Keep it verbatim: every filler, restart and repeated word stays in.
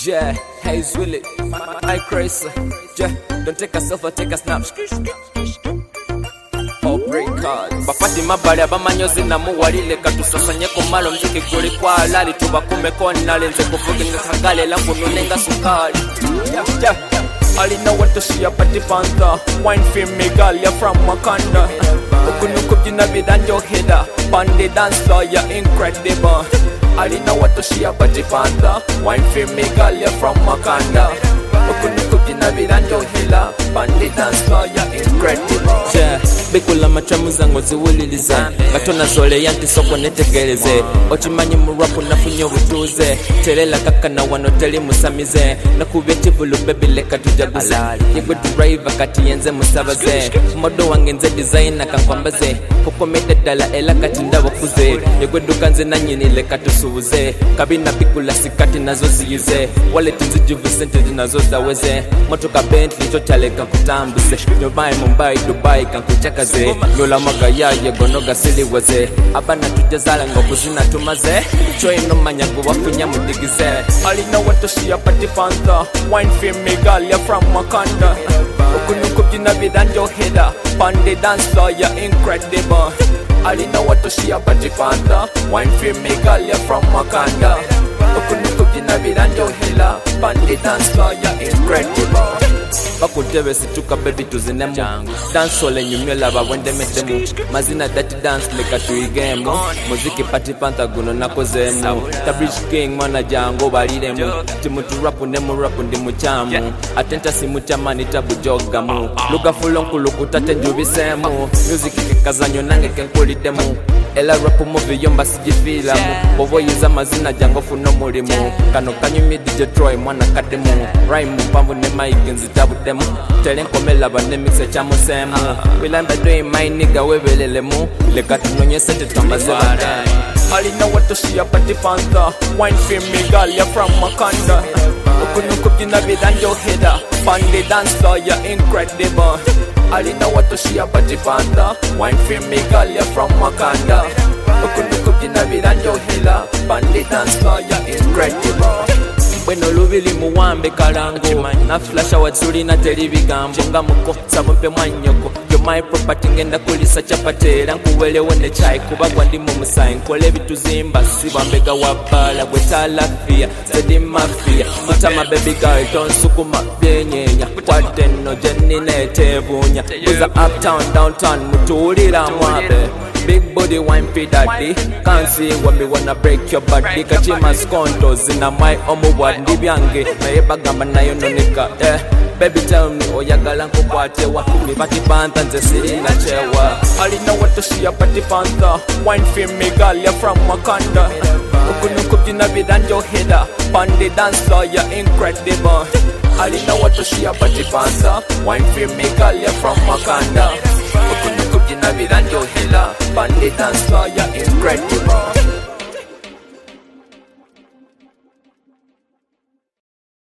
Yeah, Hayes Willie, I crazy. Yeah, don't take a selfie, take a snap. Oh, break cards. Bafati mabali abamanyozi namuwalile katusasanye kumalo mziki guli kwa lali tubakume kona lenze kuvuga kagale langu nunenga sukali. Yeah, yeah. All in know what to see up at the Panther. Wine film me girl, you're from Wakanda. Okunuku jina bidanjo hida. Pandi dance floor, you're incredible. All in know what to see up at the Panther. Wine film me girl, you're from Wakanda. Okunuku jina bidanjo hida. Pandi dance floor, you're incredible. Yeah, bikula machamu zangu ziwulilize. Gatona zole yanti soko netegereze. Ochimanyi murapu nafunyo butuze. Telela kaka na wanoteli musamize. Nakubeti vulu baby leka tujaguze. Yegwe drive kati yenze musabaze. Modo wange nze design akankwambaze. Koko mede dala ela kati ndawa kuze. Yegwe dukanze na nyini leka tusuuze. Kabina bikula sikati nazo ziyuze. Wale tunzi juvu sente nazo zaweze. Motoka Bentley chotale kankutambuze. Nyobai Mumbai Dubai kankuchakaze. Nyola maga ya yegonoga sili waze. Abana tujazala ngokuzina tumaze. Choi no manyagu wafunya mudigize. All you know what to see up at the Panther. Wine film me girl, you're from Wakanda. Okunuku jina bidanjo hida. Pandi dance floor, you're incredible. All you know what to see up at the Panther. Wine film me girl, you're from Wakanda. Okunuku jina bidanjo hida. Pandi dance floor, you're incredible. Bakutebe situka baby tuzinemu. Dance ole nyumela ba wende metemu. Mazina dati dance leka tuigemu. Muziki pati Panther guno nakozemu. Tabrish king mana jango baliremu. Timutu rapu nemu rapu ndi muchamu. Atenta simu chamani tabu jogamu. Luga fulonku lukuta tenjubisemu. Music kikazanyo nange kenkulidemu. Ela rapu movie yomba sijifilamu. Bovo yuza mazina jango funo mulimu. Kano kanyumi D J Troy mwana kademu. Rhyme mpambu ne maiki nzitabu demu. Telenko melaba ne mixe chamu semu. Wilamba doing my nigga webelelemu. Leka tunonye sete tambaze bademu. All you know what to see up at the Panther. Wine film me girl, you're from Wakanda. Okunuku jina bidanjo hida. Pandi dance floor, you're incredible. All you know what to see up at the Panther. Wine film me girl, you're from Wakanda. Okunuku jina bidanjo hida. Pandi dance floor, you're incredible. Bueno lubili muwambe kalango. Na flasha watsuri na televigambo. Nga muko sabumpe mwanyoko. Yo my property ngenda kulisa chapatera. Nkuwele wende chai kubagwa ndi mumusai. Nkole vitu zimba sibambega wabala. Gweta lafia, zedi mafia. Mutama baby girl tonsuku mabyenyenya. Wateno jeni netevunya. Uza uptown, downtown, mutulira mwabe. Big body wine for daddy. Can't see when me wanna break your body. Kachima skontos in a my omu wadi byange. Mayeba gamba na yononika. Yeah. Baby tell me oyagala nkukwatewa. Me pati Panther nze siri na chewa. All you know what to see up at the Panther. Wine film me girl, you're from Wakanda. Okunuku jina bidanjo hida. Pandi dance floor, you're incredible. All you know what to see up at the Panther. Wine film me girl, you're from Wakanda. Okunuku jina bidanjo hida. Pandi dance floor, you're incredible.